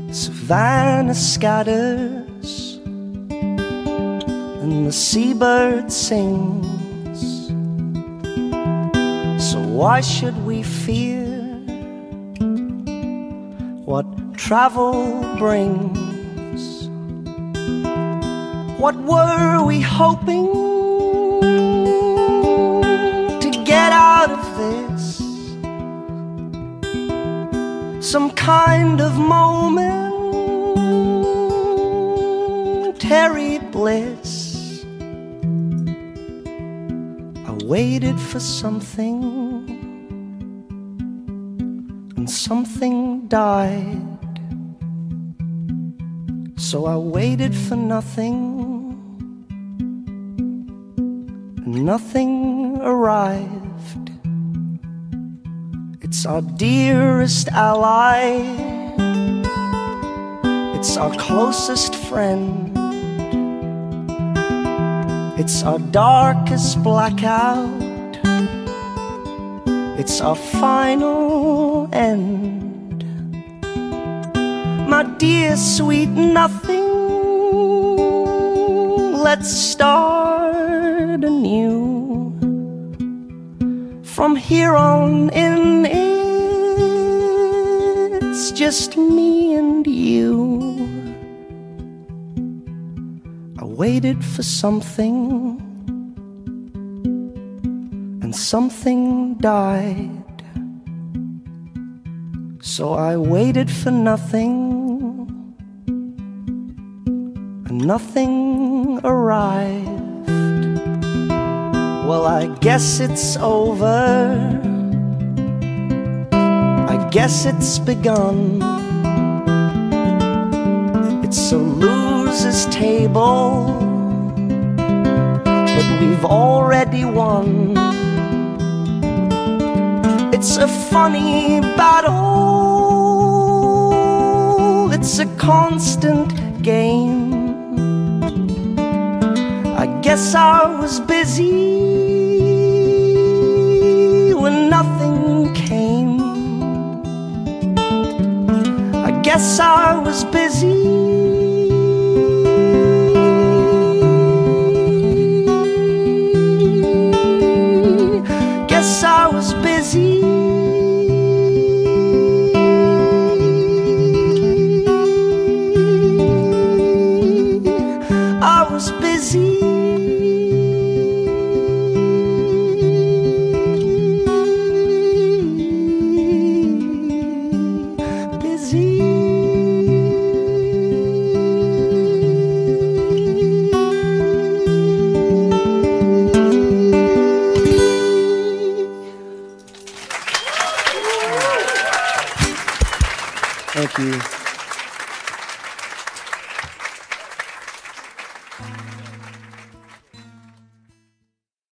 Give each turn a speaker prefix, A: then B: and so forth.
A: Savannah scatters and the seabird sings. So why should we fear what travel brings? What were we hoping to get out of this? Some kind of momentary bliss. I waited for something, and something died. So I waited for nothing, and nothing arrived. It's our dearest ally, it's our closest friend, it's our darkest blackout, it's our final end. My dear sweet nothing, let's start anew. From here on in, it's just me and you. I waited for something, and something died. So I waited for nothing, and nothing arrived. Well, I guess it's over, I guess it's begun. It's a loser's table, but we've already won. It's a funny battle, it's a constant game. I guess I was busy when nothing came. I guess I was busy. Guess I was busy. I was busy. Thank you.